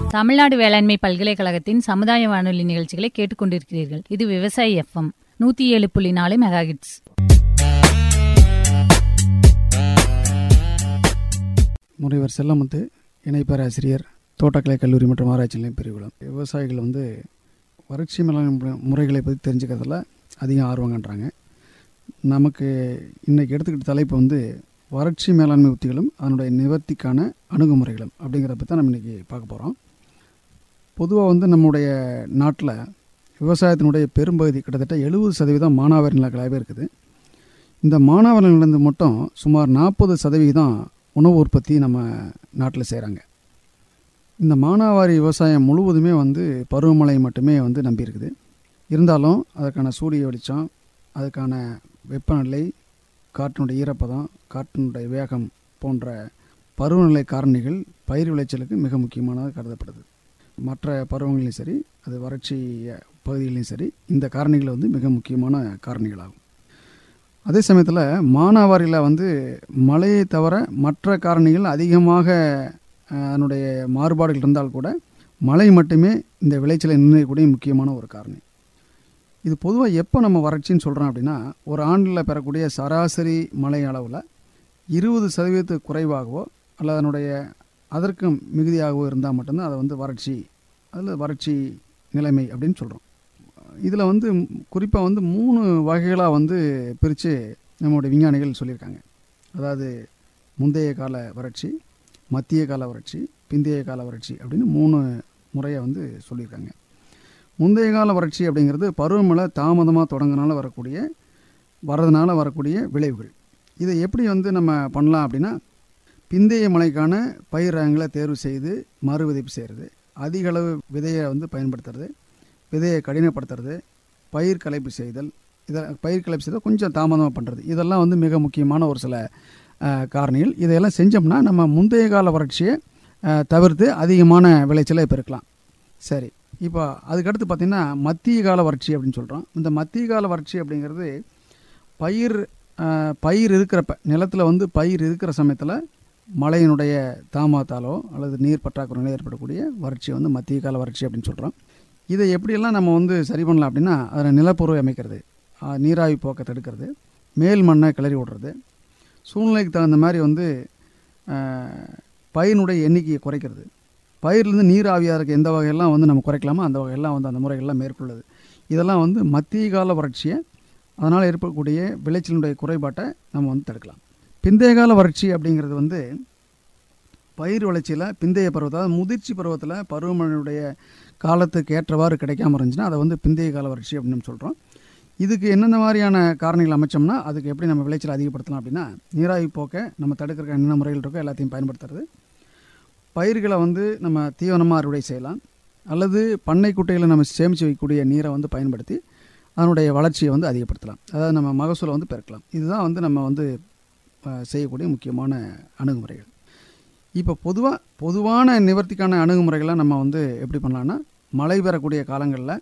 தமிழ்நாடு வேளாண்மை பல்கலைக்கழகத்தின் சமுதாய வானொலி நிகழ்ச்சிகளை கேட்டுக்கொண்டிருக்கிறீர்கள். இது விவசாயி FM 107.4 மெகாஹெர்ட்ஸ். முனைவர் செல்லமுத்து, இணை பேராசிரியர், தோட்டக்கலை கல்லூரி மற்றும் ஆராய்ச்சி நிலையம் பெருங்குளம். விவசாயிகள் வறட்சி மேலாண்மை முறைகளை பற்றி தெரிஞ்சுக்கிறதுல அதிகம் ஆர்வம் காட்டுறாங்க. நமக்கு இன்றைக்கி எடுத்துக்கிட்ட தலைப்பு வறட்சி மேலாண்மை உத்திகளும் அதனுடைய நிவர்த்திக்கான அணுகுமுறைகளும் அப்படிங்கிறத பற்றி நம்ம இன்றைக்கி பார்க்க போகிறோம். பொதுவாக நம்முடைய நாட்டில் விவசாயத்தினுடைய பெரும்பகுதி கிட்டத்தட்ட 70% மானாவாரி நிலங்களாகவே இருக்குது. இந்த மானாவாரி நிலங்களிலிருந்து மட்டும் சுமார் 40% உணவு உற்பத்தி நம்ம நாட்டில் செய்கிறாங்க. இந்த மானாவாரி விவசாயம் முழுவதுமே பருவமழை மட்டுமே நம்பி இருக்குது. இருந்தாலும் அதற்கான சூரிய வெளிச்சம், அதுக்கான வெப்பநிலை, காற்றினுடைய ஈரப்பதம், காற்றினுடைய வேகம் போன்ற பருவநிலை காரணிகள் பயிர் விளைச்சலுக்கு மிக முக்கியமானதாக கருதப்படுது. மற்ற பருவங்களையும் சரி, அது வறட்சி பகுதிகளையும் சரி, இந்த காரணிகள் மிக முக்கியமான காரணிகளாகும். அதே சமயத்தில் மானாவாரியில் மழையை தவிர மற்ற காரணிகள் அதிகமாக அதனுடைய மாறுபாடுகள் இருந்தால் கூட மழை மட்டுமே இந்த விளைச்சலை நிர்ணயிக்கக்கூடிய முக்கியமான ஒரு காரணி. இது பொதுவாக எப்போ நம்ம வறட்சின்னு சொல்கிறோம் அப்படின்னா, ஒரு ஆண்டில் பெறக்கூடிய சராசரி மழை அளவில் 20% குறைவாகவோ அல்லது அதற்கு மிகுதியாகவோ இருந்தால் மட்டும்தான் அதை வறட்சி, அதில் வறட்சி நிலைமை அப்படின்னு சொல்கிறோம். இதில் குறிப்பாக 3 வகைகளாக பிரித்து நம்மளுடைய விஞ்ஞானிகள் சொல்லியிருக்காங்க. அதாவது முந்தைய கால வறட்சி, மத்திய கால வறட்சி, பிந்தைய கால வறட்சி அப்படின்னு 3 முறையை சொல்லியிருக்காங்க. முந்தைய கால வறட்சி அப்படிங்கிறது பருவமழை தாமதமாக வரதுனால வரக்கூடிய விளைவுகள். இதை எப்படி நம்ம பண்ணலாம் அப்படின்னா, பிந்தைய மழைக்கான பயிர் ரகங்களை தேர்வு செய்து மறு விதைப்பு செய்கிறது, அதிக அளவு விதையை பயன்படுத்துறது, விதையை கடினப்படுத்துறது, பயிர் கலைப்பு செய்தல் கொஞ்சம் தாமதமாக பண்ணுறது, இதெல்லாம் மிக முக்கியமான ஒரு சில காரணிகள். இதையெல்லாம் செஞ்சோம்னா நம்ம முந்தைய கால வறட்சியை தவிர்த்து அதிகமான விளைச்சலை பெருக்கலாம். சரி, இப்போ அதுக்கடுத்து பார்த்திங்கன்னா மத்திய கால வறட்சி அப்படின்னு சொல்கிறோம். இந்த மத்திய கால வறட்சி அப்படிங்கிறது பயிர் இருக்கிறப்ப, நிலத்தில் பயிர் இருக்கிற சமயத்தில் மழையினுடைய தாமதத்தாலோ அல்லது நீர் பற்றாக்குறையில ஏற்படக்கூடிய வறட்சி மத்திய கால வறட்சி அப்படின்னு சொல்கிறோம். இதை எப்படியெல்லாம் நம்ம சரி பண்ணலாம் அப்படின்னா, அதில் நிலப்பொருவை அமைக்கிறது, நீராவி போக்க தடுக்கிறது, மேல் மண்ணை கிளறி விடுறது, சூழ்நிலைக்கு தகுந்த மாதிரி பயிரினுடைய எண்ணிக்கையை குறைக்கிறது, பயிர்லேருந்து நீர் ஆவியாக இருக்க எந்த வகையெல்லாம் நம்ம குறைக்கலாமோ அந்த வகையெல்லாம் அந்த முறைகள்லாம் மேற்கொள்ளுது. இதெல்லாம் மத்திய கால வறட்சியை, அதனால் ஏற்படக்கூடிய விளைச்சலினுடைய குறைபாட்டை நம்ம தடுக்கலாம். பிந்தைய கால வறட்சி அப்படிங்கிறது பயிர் விளைச்சியில் பிந்தைய பருவத்தில், அதாவது முதிர்ச்சி பருவத்தில் பருவமழையுடைய காலத்துக்கு ஏற்றவாறு கிடைக்காம இருந்துச்சுன்னா அதை பிந்தைய கால வறட்சி அப்படின்னு நம்ம சொல்கிறோம். இதுக்கு என்னென்ன மாதிரியான காரணிகள் அமைச்சோம்னா அதுக்கு எப்படி நம்ம விளைச்சல் அதிகப்படுத்தலாம் அப்படின்னா, நீராவி போக்க நம்ம தடுக்கிறதுக்கு என்னென்ன முறைகள் இருக்கோ எல்லாத்தையும் பயன்படுத்துறது, பயிர்களை நம்ம தீவனமாக அறுவடை செய்யலாம், அல்லது பண்ணை குட்டைகளை நம்ம சேமித்து வைக்கக்கூடிய நீரை பயன்படுத்தி அதனுடைய வளர்ச்சியை அதிகப்படுத்தலாம், அதாவது நம்ம மகசூலை பெருக்கலாம். இதுதான் நம்ம செய்யக்கூடிய முக்கியமான அணுகுமுறைகள். இப்போ பொதுவான நிவர்த்திக்கான அணுகுமுறைகளை நம்ம எப்படி பண்ணலான்னா, மழை பெறக்கூடிய காலங்களில்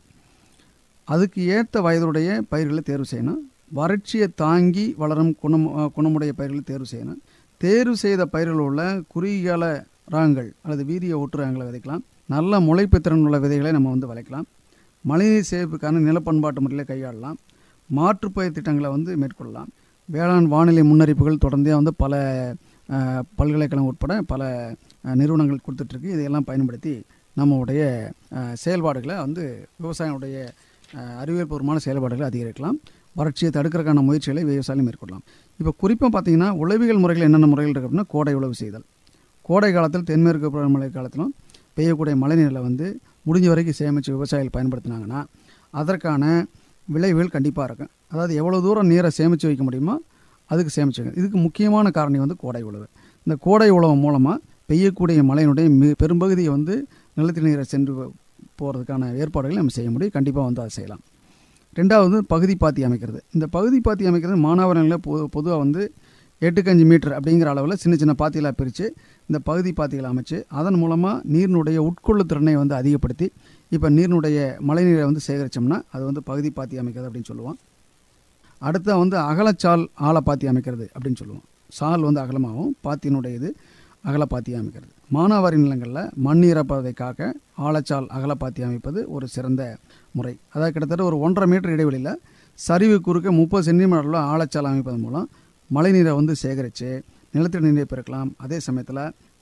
அதுக்கு ஏற்ற வயதுடைய பயிர்களை தேர்வு செய்யணும், வறட்சியை தாங்கி வளரும் குணமுடைய பயிர்களை தேர்வு செய்யணும், தேர்வு செய்த பயிர்கள் உள்ள குறுகிய ரகங்கள் அல்லது வீரிய ஒட்டு ரகங்களை விதைக்கலாம், நல்ல முளைப்பு திறன் உள்ள விதைகளை நம்ம விளைக்கலாம், மழைநீர் சேமிப்புக்கான நிலப்பண்பாட்டு முறைகளை கையாளலாம், மாற்றுப்பயிர் திட்டங்களை மேற்கொள்ளலாம். வேளாண் வானிலை முன்னறிப்புகள் தொடர்ந்தே பல பல்கலைக்கழகம் உட்பட பல நிறுவனங்கள் கொடுத்துட்ருக்கு. இதையெல்லாம் பயன்படுத்தி நம்முடைய செயல்பாடுகளை விவசாயினுடைய அறிவியல் பூர்வமான செயல்பாடுகளை அதிகரிக்கலாம், வறட்சியை தடுக்கிறதுக்கான முயற்சிகளை விவசாயிகள் மேற்கொள்ளலாம். இப்போ குறிப்பாக பார்த்திங்கன்னா உழவியல் முறைகள் என்னென்ன முறைகள் இருக்குது அப்படின்னா, கோடை உழவு செய்தல். கோடை காலத்தில் தென்மேற்கு பருவமழை காலத்திலும் பெய்யக்கூடிய மழைநீரை முடிஞ்ச வரைக்கும் சேமித்து விவசாயிகள் பயன்படுத்தினாங்கன்னா அதற்கான விளைவுகள் கண்டிப்பாக இருக்கும். அதாவது எவ்வளோ தூரம் நீரை சேமித்து வைக்க முடியுமோ அதுக்கு சேமிச்சு வைக்க. இதுக்கு முக்கியமான காரணி கோடை உழவு. இந்த கோடை உழவு மூலமாக பெய்யக்கூடிய மழையினுடைய பெரும்பகுதியை நிலத்தடி நீரை சென்று போகிறதுக்கான ஏற்பாடுகளை நம்ம செய்ய முடியும். கண்டிப்பாக அதை செய்யலாம். ரெண்டாவது பகுதி பாத்தி அமைக்கிறது. இந்த பகுதி பாத்தி அமைக்கிறது மானாவாரிகளில் பொதுவாக 8-5 மீட்டர் அப்படிங்கிற அளவில் சின்ன சின்ன பாத்திகளாக பிரித்து இந்த பகுதி பாத்திகளை அமைச்சு அதன் மூலமாக நீரினுடைய உட்கொள்ளு திறனை அதிகப்படுத்தி இப்போ நீரினுடைய மழைநீரை சேகரித்தோம்னா அது பகுதி பாத்தி அமைக்கிறது அப்படின்னு சொல்லுவோம். அடுத்த அகலச்சால் ஆழ பாத்தி அமைக்கிறது அப்படின்னு சொல்லுவோம். சால் அகலமாகவும் பாத்தியினுடைய இது அகலப்பாத்தி அமைக்கிறது. மானாவாரி நிலங்களில் மண் ஈரப்பதத்தை காக்க ஆழச்சால் அகலப்பாத்தி அமைப்பது ஒரு சிறந்த முறை. அதாவது கிட்டத்தட்ட ஒரு 1.5 மீட்டர் இடைவெளியில் சரிவு குறுக்க 30 சென்டிமீட்டரில் ஆழச்சால் அமைப்பதன் மூலம் மழைநீரை வந்து சேகரித்து நிலத்தடி நீரை பெருக்கலாம். அதே சமயத்தில்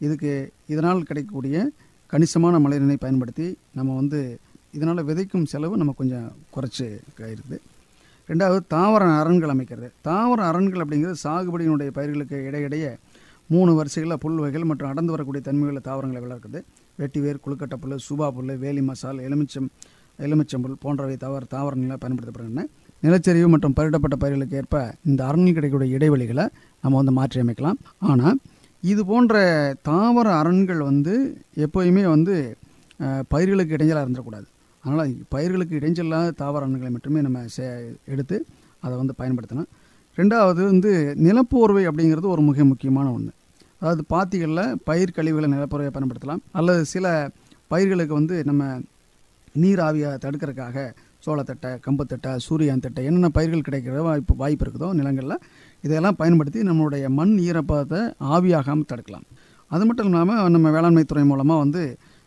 இதனால் கிடைக்கக்கூடிய கணிசமான மழைநீரை பயன்படுத்தி நம்ம வந்து இதனால் விதைக்கும் செலவு நம்ம கொஞ்சம் குறைச்சி இருக்குது. ரெண்டாவது தாவர அரண்கள் அமைக்கிறது. தாவர அரண்கள் அப்படிங்கிறது சாகுபடியினுடைய பயிர்களுக்கு இடையிடையே 3 வரிசைகளில் புல் வகைகள் மற்றும் அடர்ந்து வரக்கூடிய தன்மைகளில் தாவரங்களை வளர்க்குது. வெட்டிவேர், குளுக்கட்டை புல், சூபா புல், வேலி மசால், எலுமிச்சம்புல் போன்றவை தாவரங்களை பயன்படுத்தப்படுகின்றன. நிலச்சரிவு மற்றும் பயிரிடப்பட்ட பயிர்களுக்கு ஏற்ப இந்த அரண்கள் கிடைக்கக்கூடிய இடைவெளிகளை நம்ம வந்து மாற்றி அமைக்கலாம். ஆனால் இது போன்ற தாவர அரண்கள் வந்து எப்போயுமே வந்து பயிர்களுக்கு இடைஞ்சலாக இருந்துடக்கூடாது. அதனால் பயிர்களுக்கு இடைஞ்சலாக தாவர அரண்களை மட்டுமே நம்ம எடுத்து அதை வந்து பயன்படுத்தணும். ரெண்டாவது வந்து நிலப்போர்வை அப்படிங்கிறது ஒரு மிக முக்கியமான ஒன்று. அதாவது பாத்திகளில் பயிர் கழிவுகளை நிலப்போர்வையை பயன்படுத்தலாம். அல்லது சில பயிர்களுக்கு வந்து நம்ம நீர் ஆவியை தடுக்கிறதுக்காக சோளத்தட்டை, கம்புத்தட்டை, சூரியன் தட்டை என்னென்ன பயிர்கள் கிடைக்கிற வாய்ப்பு இருக்குதோ நிலங்களில் இதையெல்லாம் பயன்படுத்தி நம்மளுடைய மண் ஈரப்பதத்தை ஆவியாகாமல் தடுக்கலாம். அது மட்டும் இல்லாமல் நம்ம வேளாண்மை துறை மூலமாக வந்து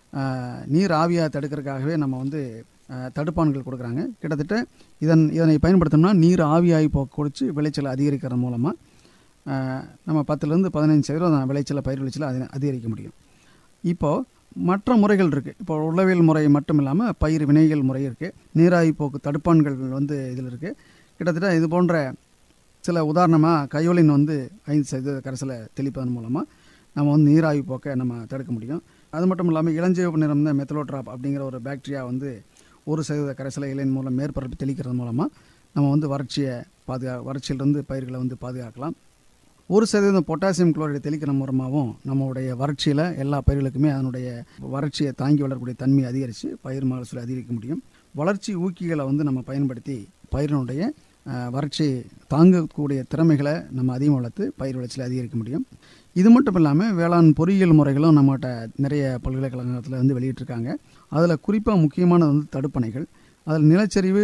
நீர் ஆவியாக தடுக்கிறதுக்காகவே நம்ம வந்து தடுப்பான்கள் கொடுக்குறாங்க. கிட்டத்தட்ட இதனை பயன்படுத்தோம்னா நீர் ஆவியாகி குடித்து விளைச்சலை அதிகரிக்கிறது மூலமாக நம்ம 10லேருந்து 15% பயிர் விளைச்சலை அதிகரிக்க முடியும். இப்போது மற்ற முறைகள் இருக்குது. இப்போ உளவியல் முறை மட்டும் இல்லாமல் பயிர் வினைகள் முறை இருக்குது. நீராவி போக்கு தடுப்பான்கள் வந்து இதில் இருக்குது. கிட்டத்தட்ட இது போன்ற சில உதாரணமாக கையோலின் வந்து 5% கரைசலை தெளிப்பதன் மூலமாக நம்ம வந்து நீராவி போக்கை நம்ம தடுக்க முடியும். அது மட்டும் இல்லாமல் இளஞ்சிவப்பு நிறம் மெத்தலோட்ராப் அப்படிங்கிற ஒரு பாக்டீரியா வந்து 1% கரைசலை இலையின் மூலம் மேற்பரப்பு தெளிக்கிறது மூலமாக நம்ம வந்து வறட்சியிலிருந்து பயிர்களை வந்து பாதுகாக்கலாம். 1% பொட்டாசியம் குளோரைடு தெளிக்கிற மூலமாகவும் நம்மளுடைய வறட்சியில் எல்லா பயிர்களுக்குமே அதனுடைய வறட்சியை தாங்கி வளரக்கூடிய தன்மையை அதிகரித்து பயிர் மகசூலை அதிகரிக்க முடியும். வளர்ச்சி ஊக்கிகளை வந்து நம்ம பயன்படுத்தி பயிரினுடைய வறட்சி தாங்கக்கூடிய திறமைகளை நம்ம அதிகம் வளர்த்து பயிர் விளைச்சலை அதிகரிக்க முடியும். இது மட்டும் இல்லாமல் வேளாண் பொறியியல் முறைகளும் நம்மகிட்ட நிறைய பல்கலைக்கழகத்தில் வந்து வெளியிட்டிருக்காங்க. அதில் குறிப்பாக முக்கியமானது வந்து தடுப்பணைகள். அதில் நிலச்சரிவு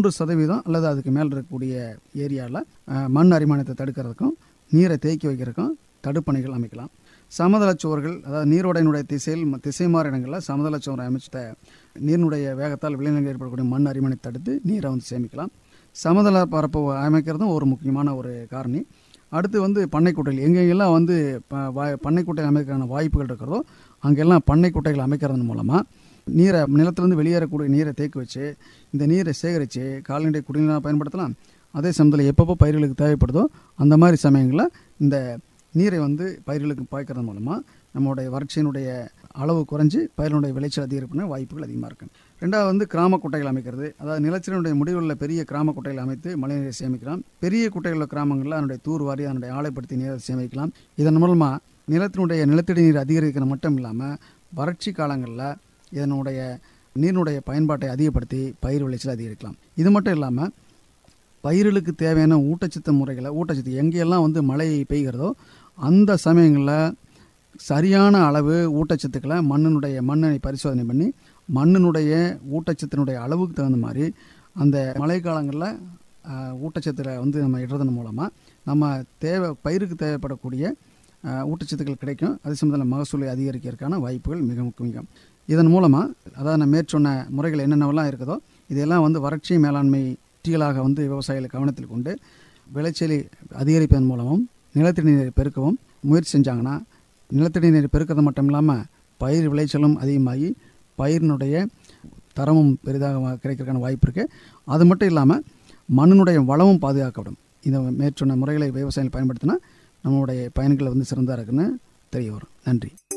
3% அல்லது அதுக்கு மேலே இருக்கக்கூடிய ஏரியாவில் மண் அரிமானத்தை தடுக்கிறதுக்கும் நீரை தேக்கி வைக்கிறதுக்கும் தடுப்பணைகள் அமைக்கலாம். சமதளச்சுவர்கள், அதாவது நீரோடையினுடைய திசை மாறு இடங்களில் சமதளச்சுவரை அமைச்சிட்ட நீரினுடைய வேகத்தால் விளைநிலங்கள் ஏற்படக்கூடிய மண் அரிமானத்தை தடுத்து நீரை வந்து சேமிக்கலாம். சமதள பரப்பு அமைக்கிறதும் ஒரு முக்கியமான ஒரு காரணி. அடுத்து வந்து பண்ணைக்குட்டைகள், எங்கெங்கெல்லாம் வந்து பண்ணைக்குட்டைகள் அமைக்கிறதுக்கான வாய்ப்புகள் இருக்கிறதோ அங்கெல்லாம் பண்ணைக்குட்டைகள் அமைக்கிறதன் மூலமாக நிலத்திலேருந்து வெளியேறக்கூடிய நீரை தேக்கி வச்சு இந்த நீரை சேகரித்து கால்நடை குடிநீராக பயன்படுத்தலாம். அதே சமயத்தில் எப்பப்போ பயிர்களுக்கு தேவைப்படுதோ அந்த மாதிரி சமயங்களில் இந்த நீரை வந்து பயிர்களுக்கு பாய்க்கிறது மூலமாக நம்மளுடைய வறட்சியினுடைய அளவு குறைஞ்சி பயிர்களுடைய விளைச்சல் அதிகரிப்புன வாய்ப்புகள் அதிகமாக இருக்குது. ரெண்டாவது வந்து கிராம குட்டைகள் அமைக்கிறது. அதாவது நிலச்சரினுடைய முடிவுள்ள பெரிய கிராம குட்டைகள் அமைத்து மழைநீரை சேமிக்கலாம். பெரிய குட்டைகள் கிராமங்களில் அதனுடைய தூர்வாரி அதனுடைய ஆலைப்படுத்தி நீரை சேமிக்கலாம். இதன் மூலமாக நிலத்தடி நீர் அதிகரிக்கிறது மட்டும் இல்லாமல் வறட்சி காலங்களில் இதனுடைய நீரினுடைய பயன்பாட்டை அதிகப்படுத்தி பயிர் விளைச்சல் அதிகரிக்கலாம். இது மட்டும் இல்லாமல் பயிர்களுக்கு தேவையான ஊட்டச்சத்து எங்கெல்லாம் வந்து மழை பெய்கிறதோ அந்த சமயங்களில் சரியான அளவு ஊட்டச்சத்துக்களை மண்ணை பரிசோதனை பண்ணி மண்ணினுடைய ஊட்டச்சத்தினுடைய அளவுக்கு தகுந்த மாதிரி அந்த மழை காலங்களில் ஊட்டச்சத்தில் வந்து நம்ம இடுறதன் மூலமாக நம்ம பயிருக்கு தேவைப்படக்கூடிய ஊட்டச்சத்துக்கள் கிடைக்கும். அதே சமயத்தில் மகசூலை அதிகரிக்கிறதுக்கான வாய்ப்புகள் மிக முக்கியம். இதன் மூலமாக அதாவது நான் மேற்சொன்ன முறைகள் என்னென்னவெல்லாம் இருக்குதோ இதையெல்லாம் வந்து வறட்சி மேலாண்மை உத்திகளாக வந்து விவசாயிகளை கவனத்தில் கொண்டு விளைச்சலை அதிகரிப்பதன் மூலமும் நிலத்தடி நீரை பெருக்கவும் முயற்சி செஞ்சாங்கன்னா நிலத்தடி நீரை பெருக்கிறது மட்டும் இல்லாமல் பயிர் விளைச்சலும் அதிகமாகி பயிரினுடைய தரமும் பெரிதாக கிடைக்கிறதுக்கான வாய்ப்பு இருக்குது. அது மட்டும் இல்லாமல் மண்ணினுடைய வளமும் பாதுகாக்கப்படும். இந்த மேற்சொன்ன முறைகளை விவசாயிகள் பயன்படுத்தினா நம்மளுடைய பயன்கள் வந்து சிறந்ததாக இருக்குன்னு தெரிய வரும். நன்றி.